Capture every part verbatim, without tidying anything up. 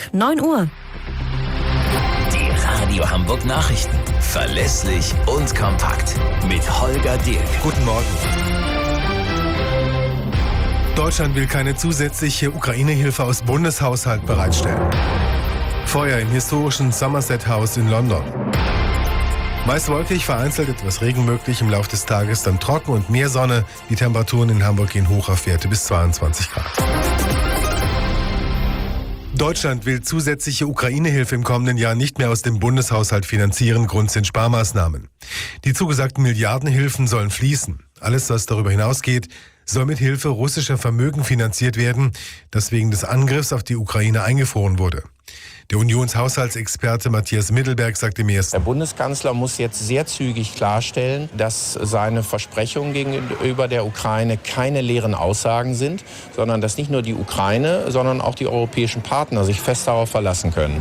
neun Uhr. Die Radio Hamburg Nachrichten. Verlässlich und kompakt. Mit Holger Dirk. Guten Morgen. Deutschland will keine zusätzliche Ukraine-Hilfe aus Bundeshaushalt bereitstellen. Feuer im historischen Somerset House in London. Meist wolkig, vereinzelt etwas Regen möglich, im Laufe des Tages dann trocken und mehr Sonne. Die Temperaturen in Hamburg gehen hoch auf Werte bis zweiundzwanzig Grad. Deutschland will zusätzliche Ukraine-Hilfe im kommenden Jahr nicht mehr aus dem Bundeshaushalt finanzieren. Grund sind Sparmaßnahmen. Die zugesagten Milliardenhilfen sollen fließen. Alles, was darüber hinausgeht, soll mit Hilfe russischer Vermögen finanziert werden, das wegen des Angriffs auf die Ukraine eingefroren wurde. Der Unionshaushaltsexperte Matthias Mittelberg sagt im ersten. Der Bundeskanzler muss jetzt sehr zügig klarstellen, dass seine Versprechungen gegenüber der Ukraine keine leeren Aussagen sind, sondern dass nicht nur die Ukraine, sondern auch die europäischen Partner sich fest darauf verlassen können.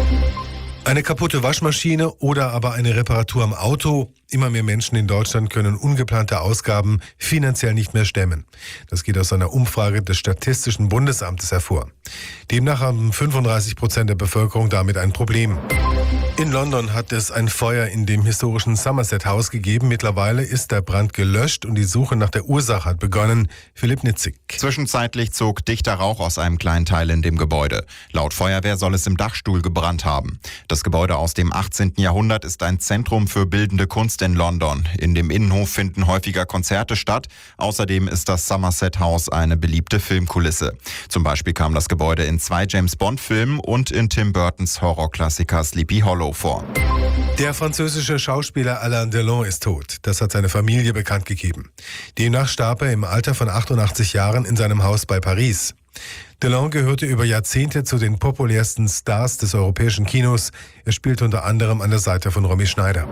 Eine kaputte Waschmaschine oder aber eine Reparatur am Auto. Immer mehr Menschen in Deutschland können ungeplante Ausgaben finanziell nicht mehr stemmen. Das geht aus einer Umfrage des Statistischen Bundesamtes hervor. Demnach haben fünfunddreißig Prozent der Bevölkerung damit ein Problem. In London hat es ein Feuer in dem historischen Somerset House gegeben. Mittlerweile ist der Brand gelöscht und die Suche nach der Ursache hat begonnen. Philipp Nitzig. Zwischenzeitlich zog dichter Rauch aus einem kleinen Teil in dem Gebäude. Laut Feuerwehr soll es im Dachstuhl gebrannt haben. Das Gebäude aus dem achtzehnten Jahrhundert ist ein Zentrum für bildende Kunst in London. In dem Innenhof finden häufiger Konzerte statt. Außerdem ist das Somerset House eine beliebte Filmkulisse. Zum Beispiel kam das Gebäude in zwei James-Bond-Filmen und in Tim Burtons Horrorklassiker Sleepy Hollow vor. Der französische Schauspieler Alain Delon ist tot. Das hat seine Familie bekannt gegeben. Demnach starb er im Alter von achtundachtzig Jahren in seinem Haus bei Paris. Delon gehörte über Jahrzehnte zu den populärsten Stars des europäischen Kinos. Er spielte unter anderem an der Seite von Romy Schneider.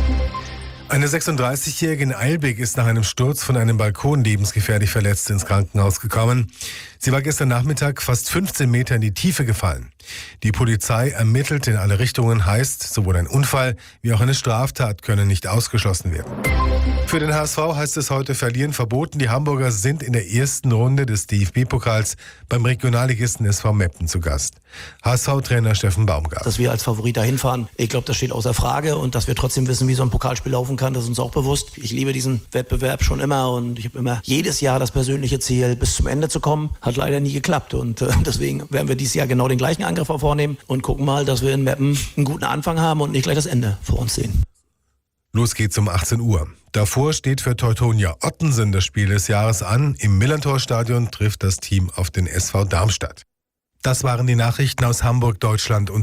Eine sechsunddreißigjährige in Eilbek ist nach einem Sturz von einem Balkon lebensgefährlich verletzt ins Krankenhaus gekommen. Sie war gestern Nachmittag fast fünfzehn Meter in die Tiefe gefallen. Die Polizei ermittelt in alle Richtungen, heißt, sowohl ein Unfall wie auch eine Straftat können nicht ausgeschlossen werden. Für den H S V heißt es heute Verlieren verboten. Die Hamburger sind in der ersten Runde des D F B-Pokals beim Regionalligisten S V Meppen zu Gast. H S V-Trainer Steffen Baumgart. Dass wir als Favorit dahin fahren, ich glaube, das steht außer Frage. Und dass wir trotzdem wissen, wie so ein Pokalspiel laufen kann, das ist uns auch bewusst. Ich liebe diesen Wettbewerb schon immer und ich habe immer jedes Jahr das persönliche Ziel, bis zum Ende zu kommen. Hat leider nie geklappt und äh, deswegen werden wir dieses Jahr genau den gleichen Angriff vornehmen und gucken mal, dass wir in Meppen einen guten Anfang haben und nicht gleich das Ende vor uns sehen. Los geht's um achtzehn Uhr. Davor steht für Teutonia Ottensen das Spiel des Jahres an. Im Millantor-Stadion trifft das Team auf den S V Darmstadt. Das waren die Nachrichten aus Hamburg, Deutschland und